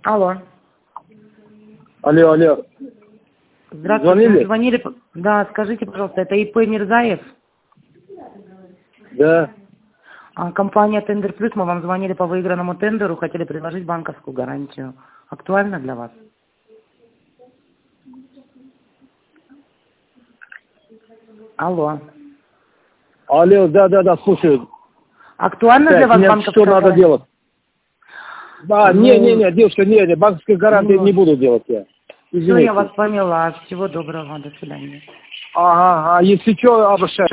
Алло. Алло. Здравствуйте. Звонили? Да, скажите, пожалуйста, это ИП Мирзаев? Да. Компания Тендер Плюс, мы вам звонили по выигранному тендеру, хотели предложить банковскую гарантию. Актуально для вас? Алло. Алло, да, слушаю. Актуально для вас банковская что надо гарантия? делать? Да, не, девушка, не, банковской гарантии не буду делать я. Все, я вас поняла. Всего доброго, до свидания. Ага, если что, обращайтесь.